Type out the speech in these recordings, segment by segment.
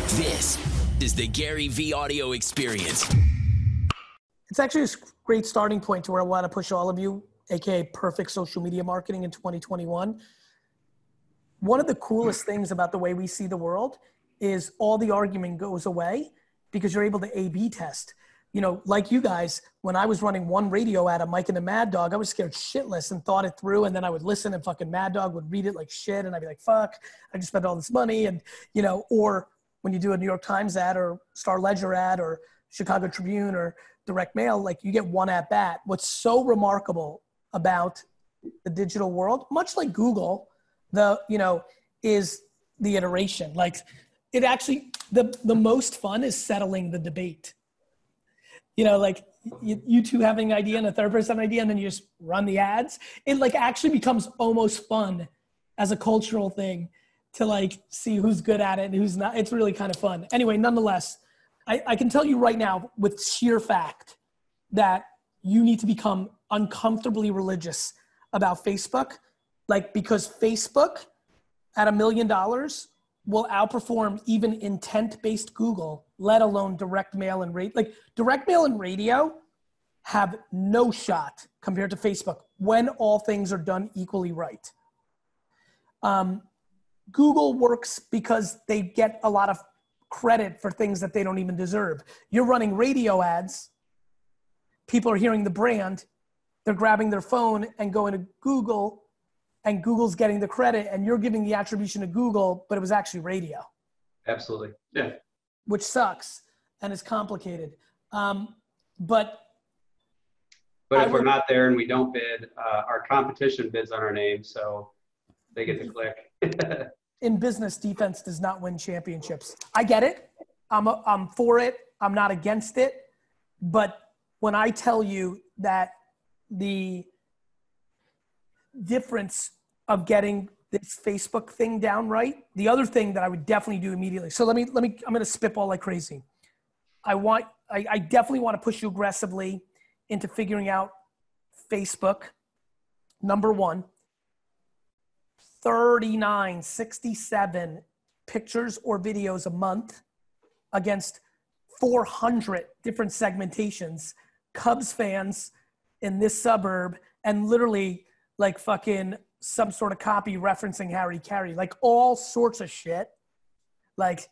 This is the Gary V audio experience. It's actually a great starting point to where I want to push all of you, aka perfect social media marketing in 2021. One of the coolest things about the way we see the world is all the argument goes away because you're able to A/B test. You know, like you guys, when I was running one radio ad of Mike and the Mad Dog, I was scared shitless and thought it through. And then I would listen and fucking Mad Dog would read it like shit. And I'd be like, fuck, I just spent all this money. And, you know, or when you do a New York Times ad or Star Ledger ad or Chicago Tribune or Direct Mail, like you get one at bat. What's so remarkable about the digital world, much like Google, is the iteration. Like it actually, the most fun is settling the debate. You know, like you two having an idea and a third person idea, and then you just run the ads. It like actually becomes almost fun as a cultural thing to like see who's good at it and who's not. It's really kind of fun. Anyway, nonetheless, I can tell you right now with sheer fact that you need to become uncomfortably religious about Facebook, like because Facebook at $1 million will outperform even intent-based Google, let alone direct mail and radio. Like direct mail and radio have no shot compared to Facebook when all things are done equally right. Google works because they get a lot of credit for things that they don't even deserve. You're running radio ads. People are hearing the brand. They're grabbing their phone and going to Google, and Google's getting the credit, and you're giving the attribution to Google, but it was actually radio. Absolutely. Yeah. Which sucks and is complicated. But if we're not there and we don't bid, our competition bids on our name, so they get to click. In business, defense does not win championships. I get it. I'm for it. I'm not against it. But when I tell you that the difference of getting this Facebook thing down right, the other thing that I would definitely do immediately. So let me, I'm going to spitball like crazy. I definitely want to push you aggressively into figuring out Facebook. Number one, 67 pictures or videos a month against 400 different segmentations, Cubs fans in this suburb, and literally like fucking some sort of copy referencing Harry Carey, like all sorts of shit. Like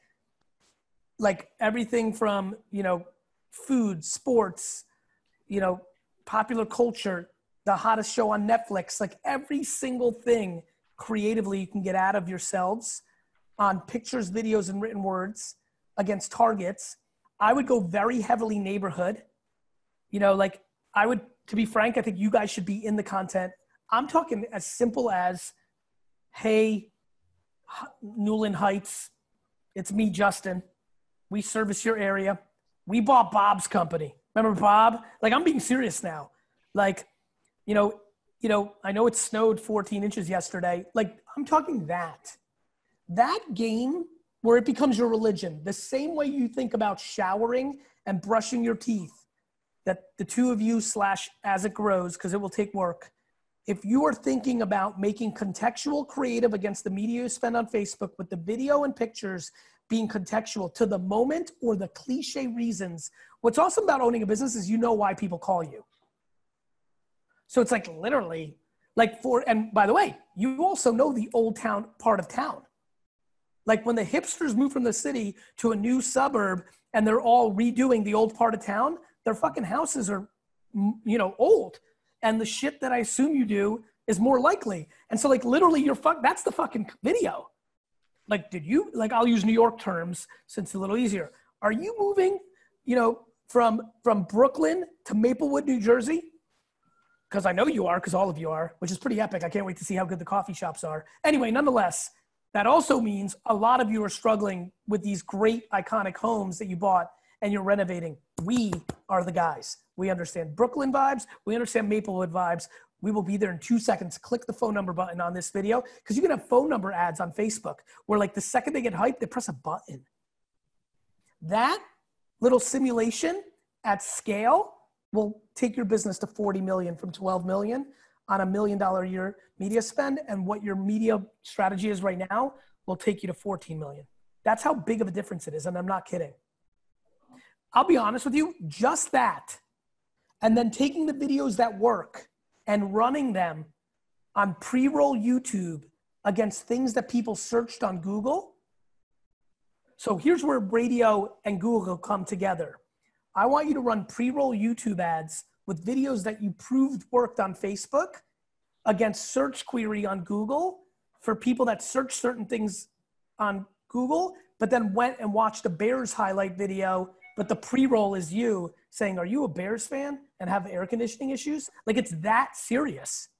everything from, you know, food, sports, you know, popular culture, the hottest show on Netflix, like every single thing creatively you can get out of yourselves on pictures, videos, and written words against targets. I would go very heavily neighborhood. You know, like I would, to be frank, I think you guys should be in the content. I'm talking as simple as, hey, Newland Heights, it's me, Justin. We service your area. We bought Bob's company. Remember Bob? Like I'm being serious now. Like, you know, I know it snowed 14 inches yesterday. Like I'm talking that game where it becomes your religion, the same way you think about showering and brushing your teeth, that the two of you / as it grows, because it will take work. If you are thinking about making contextual creative against the media you spend on Facebook with the video and pictures being contextual to the moment or the cliche reasons, what's awesome about owning a business is you know why people call you. So it's like literally like and by the way, you also know the old town part of town. Like when the hipsters move from the city to a new suburb and they're all redoing the old part of town, their fucking houses are, you know, old. And the shit that I assume you do is more likely. And so like literally that's the fucking video. Like, I'll use New York terms since it's a little easier. Are you moving, you know, from Brooklyn to Maplewood, New Jersey? Because I know you are, because all of you are, which is pretty epic. I can't wait to see how good the coffee shops are. Anyway, nonetheless, that also means a lot of you are struggling with these great iconic homes that you bought and you're renovating. We are the guys. We understand Brooklyn vibes. We understand Maplewood vibes. We will be there in 2 seconds. Click the phone number button on this video because you can have phone number ads on Facebook where like the second they get hyped, they press a button. That little simulation at scale will take your business to 40 million from 12 million on $1 million a year media spend. And what your media strategy is right now will take you to 14 million. That's how big of a difference it is. And I'm not kidding. I'll be honest with you, just that. And then taking the videos that work and running them on pre-roll YouTube against things that people searched on Google. So here's where radio and Google come together. I want you to run pre-roll YouTube ads with videos that you proved worked on Facebook against search query on Google for people that search certain things on Google, but then went and watched a Bears highlight video, but the pre-roll is you saying, are you a Bears fan and have air conditioning issues? Like, it's that serious.